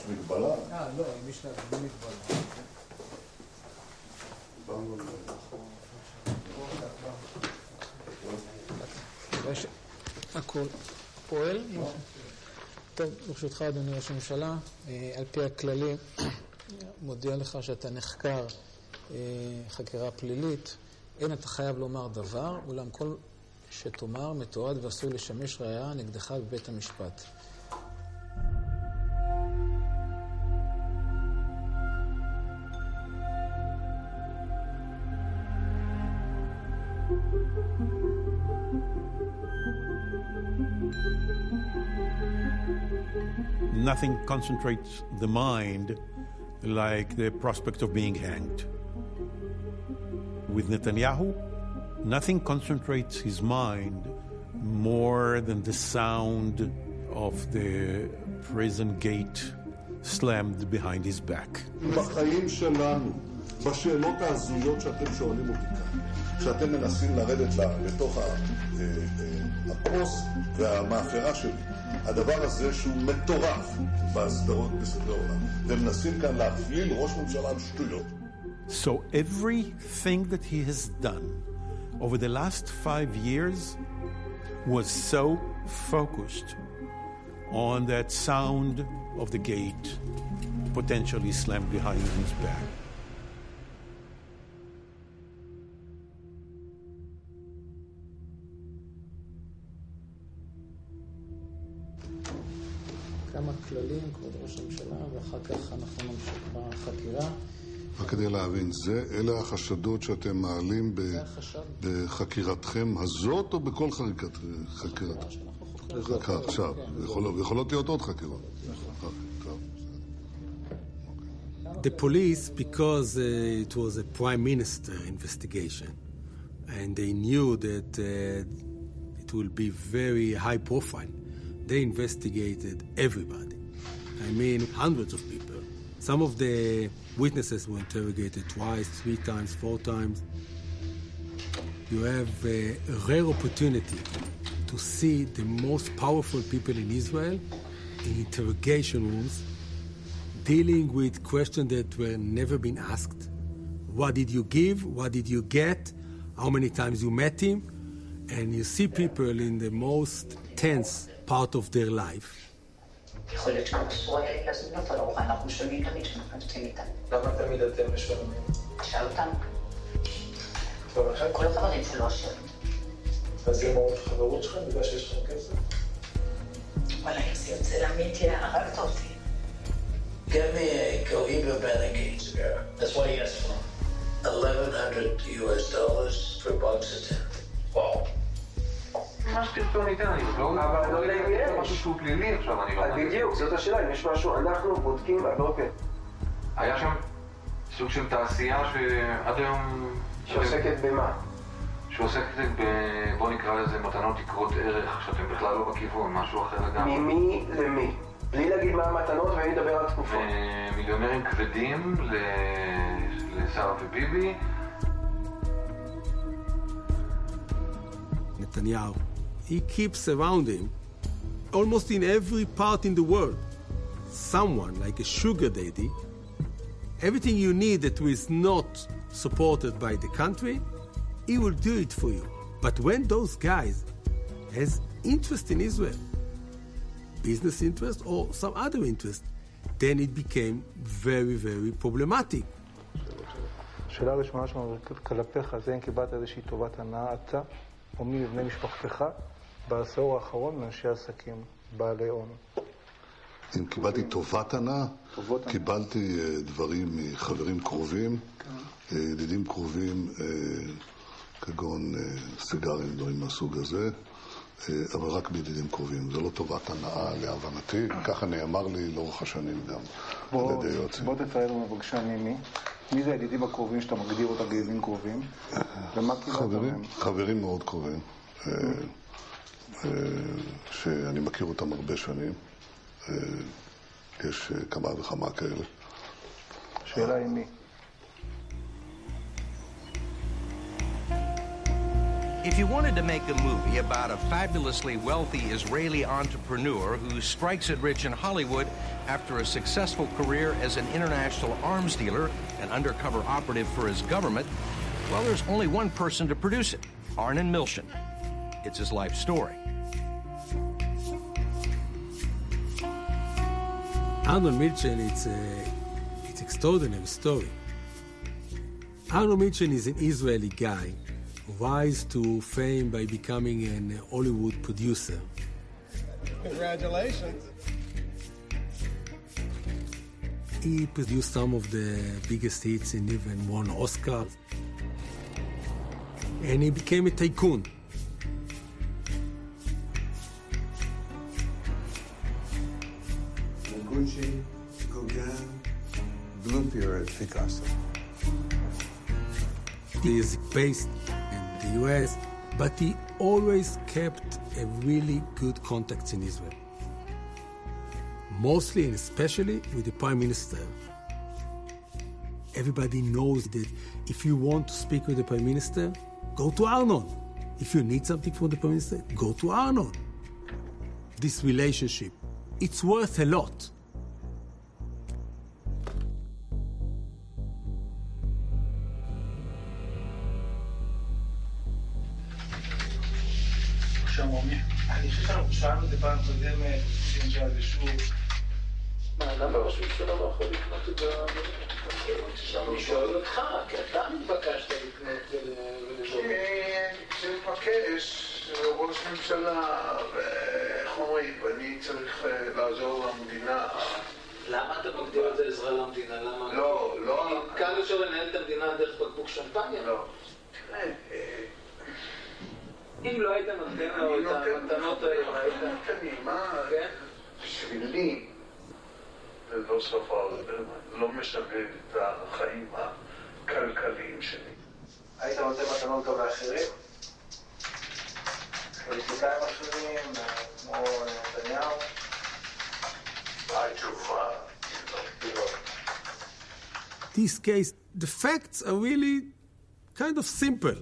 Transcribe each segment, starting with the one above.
מגבלה? לא, אם יש לה מגבלה. הכל פועל? טוב, ברשותך אדוני ראש הממשלה, על פי הכללי מודיע לך שאתה נחקר חקירה פלילית, אין אתה חייב לומר דבר, אולם כל שתאמר מתועד ואסור לשמש ראיה נגדך בבית המשפט. Nothing concentrates the mind like the prospect of being hanged. With Netanyahu, nothing concentrates his mind more than the sound of the prison gate slammed behind his back. בחיים שלנו, בשאלות ההזויות שאתם שואלים אותי כאן, כשאתם מנסים לרדת לתוך הפוס והמאפרה שלי, הדבר הזה שהוא מטורף בסדרות בסדרות, ומנסים כאן להפליל ראש ממשלה על שטויות. So everything that he has done over the last 5 years was so focused on that sound of the gate potentially slammed behind his back. כמה כללים, כבוד ראש הממשלה, ואחר כך אנחנו נמשיך בחקירה. רק כדי להבין, אלה החשדות שאתם מעלים בחקירתכם הזאת או בכל חקירת? עכשיו, יכולות להיות עוד חקירות. The police, because it was a prime minister investigation, and they knew that it will be very high profile, they investigated everybody. I mean, hundreds of people. Some of the witnesses were interrogated twice, 3 times, 4 times. You have a rare opportunity to see the most powerful people in Israel in interrogation rooms dealing with questions that were never been asked. What did you give? What did you get? How many times you met him? And you see people in the most tense part of their life. יכול להיות שקשרו להזמינות על ארוחה, אנחנו משלמים תמיד שאנחנו נמצאים איתם. למה תמיד אתם משלמים? שאל אותם. כל החברים שלו אשרים. אז זה מאוד חברות שלכם בגלל שיש לכם כסף? וואלה, איך זה יוצא לאמיתי, הרגת אותי. Get me a Cohiba Renegades beer. That's what he asked for. $1,100 per box of 10. Wow. מה שתרצו ניתן, אני לא... אבל לא יודע אם יש. משהו שהוא פלילי עכשיו, אני לא... בדיוק, זאת השאלה, אם יש משהו, אנחנו בודקים עבירות פלילי. היה שם סוג של תעשייה שעד היום... שעוסקת במה? שעוסקת בוא נקרא לזה מתנות יקרות ערך, שאתם בכלל לא בכיוון, משהו אחר לגמרי. ממי למי? בלי להגיד מה המתנות ונדבר על תקופות. מיליונרים כבדים לשרה וביבי. Netanyahu, he keeps around him, almost in every part in the world, someone like a sugar daddy. Everything you need that is not supported by the country, he will do it for you. But when those guys has interest in Israel, business interest or some other interest, then it became very, very problematic. השאלה הראשונה שלנו כלפיך זה אם קיבלת איזושהי טובת הנאה אתה או מי מבני משפחתך בעשור האחרון מאנשי עסקים, בעלי הון. אם קיבלתי טובת הנאה, קיבלתי דברים מחברים קרובים, ידידים קרובים, כגון סיגרים, דברים מהסוג הזה, אבל רק בידידים קרובים. זה לא טובת הנאה להבנתי, ככה נאמר לי לאורך השנים גם על ידי יועצים. בוא תתאר לנו בבקשה מי זה הידידים הקרובים שאתה מגדיר אותם בידידים קרובים? ומה קיבלת מהם? חברים מאוד קרובים, שאני מכיר אותם הרבה שנים. יש כמה וכמה כאלה. שאלה עם מי? It If you wanted to make a movie about a fabulously wealthy Israeli entrepreneur who strikes it rich in Hollywood after a successful career as an international arms dealer and undercover operative for his government, well, there's only one person to produce it, Arnon Milchan. It's his life story. Arnon Milchan, it's extraordinary story. Arnon Milchan is an Israeli guy who rise to fame by becoming an Hollywood producer. Congratulations. He produced some of the biggest hits and even won Oscars. And he became a tycoon. Gucci, Gauguin, Blue Period, Picasso. He is based in the US, but he always kept a really good contacts in Israel. Mostly and especially with the Prime Minister. Everybody knows that if you want to speak with the Prime Minister, go to Arnon. If you need something from the Prime Minister, go to Arnon. This relationship, it's worth a lot. אני חושב שאנחנו שאלנו את זה פעם קודמת, שנשאל את זה שוב. למה ראש ממשלה לא יכול לקנות את זה? אני שואל אותך, כי אתה מתבקשת לקנות ולזור. כשמתבקש ראש ממשלה, ואיך אומרים, ואני צריך לעזור למדינה. למה אתה מגדיר את זה עזרה למדינה? למה? לא. קל יותר לנהל את המדינה דרך בקבוק שמפניה? לא. תראה, אם לא היית נותן לו את המתנות האלה, היית נותנים, מה? כן? בשבילי, לא סופר, לא משנה את החיים הכלכליים שלי. היית נותן מתנות גם לאחרים? פוליטיקאים אחרים, כמו נתניהו? התשובה, לא. This case, the facts are really kind of simple.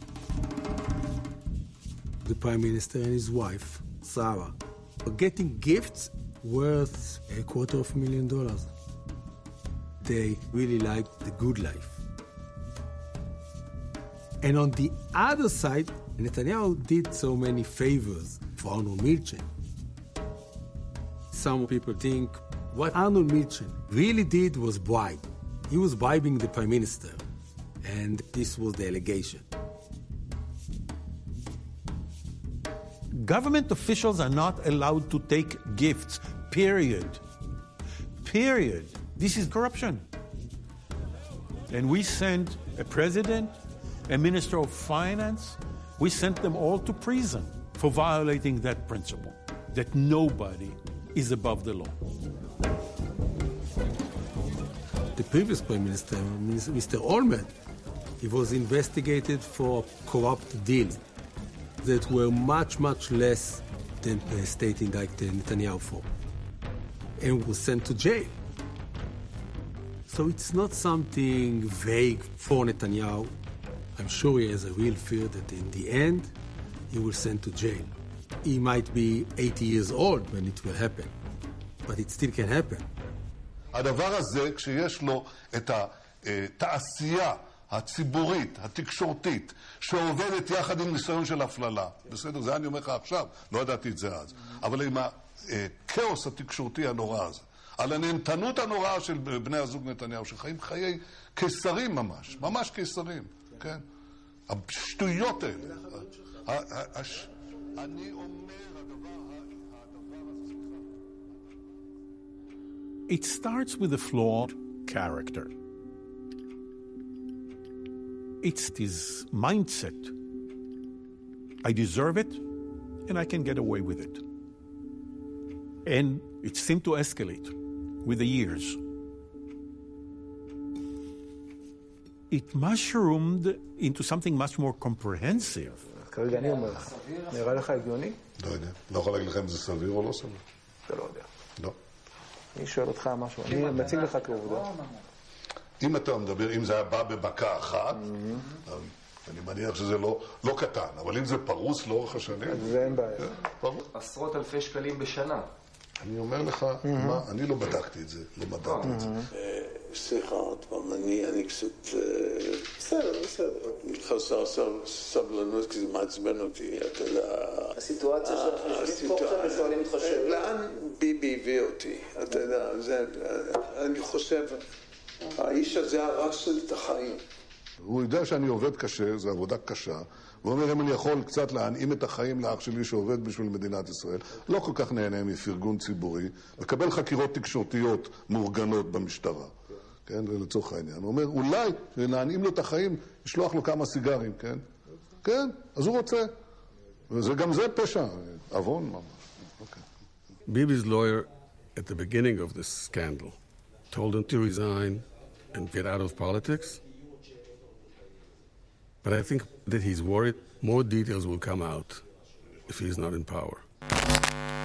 The Prime Minister and his wife, Sarah, are getting gifts worth $250,000. They really like the good life. And on the other side, Netanyahu did so many favors for Arnon Milchan. Some people think what Arnon Milchan really did was bribe. He was bribing the Prime Minister, and this was the allegation. Government officials are not allowed to take gifts, period. Period. This is corruption. And we sent a president, a minister of finance, we sent them all to prison for violating that principle, that nobody is above the law. The previous Prime Minister, Mr. Olmert, he was investigated for corrupt deals that were much, much less than the state indicted Netanyahu for, and was sent to jail. So it's not something vague for Netanyahu. I'm sure he has a real fear that in the end, he will send to jail. He might be 80 years old when it will happen, but it still can happen. הדבר הזה, כשיש לו את התעשייה הציבורית, התקשורתית, שעובדת יחד עם ניסיון של הפללה. בסדר, זה אני אומר לך עכשיו, לא ידעתי את זה אז. אבל עם הכאוס התקשורתי הנורא הזה, על הנהנתנות הנוראה של בני הזוג נתניהו, שחיים חיי קיסרים ממש, ממש קיסרים, כן? השטויות האלה. אני אומר, It starts with a flawed character. It's his mindset. I deserve it, and I can get away with it. And it seemed to escalate with the years. It mushroomed into something much more comprehensive. כרגע אני אומר לך, נראה לך הגיוני? לא יודע. לא יכול להגיד לך אם זה סביר או לא סביר. אתה לא יודע. לא. אני שואל אותך משהו, אני מציג לך כעובדה. אם אתה מדבר, אם זה היה בא בבקה אחת, אני מניח שזה לא קטן, אבל אם זה פרוס לאורך השנים... זה אין בעיה. עשרות אלפי שקלים בשנה. אני אומר לך, אני לא בדקתי את זה, לא מדעתי את זה. סליחה, עוד פעם, אני קצת... בסדר. חסר סבלנות, כי זה מעצבן אותי, אתה יודע... הסיטואציה שאנחנו יושבים פה עכשיו ושואלים אותך שאלות. לאן ביבי הביא אותי? אתה יודע, אני חושב, האיש הזה הרס לי את החיים. הוא יודע שאני עובד קשה, זו עבודה קשה. הוא אומר, אם אני יכול קצת להנעים את החיים לאח שלי שעובד בשביל מדינת ישראל, לא כל כך נהנה מפרגון ציבורי, מקבל חקירות תקשורתיות מאורגנות במשטרה. כן, לצורך העניין. הוא אומר, אולי שנענים לו את החיים, ישלוח לו כמה סיגרים, כן? כן, אז הוא רוצה. וגם זה פשע, עוון ממש. Bibi's lawyer, at the beginning of this scandal, told him to resign and get out of politics. But I think that he's worried more details will come out if he's not in power.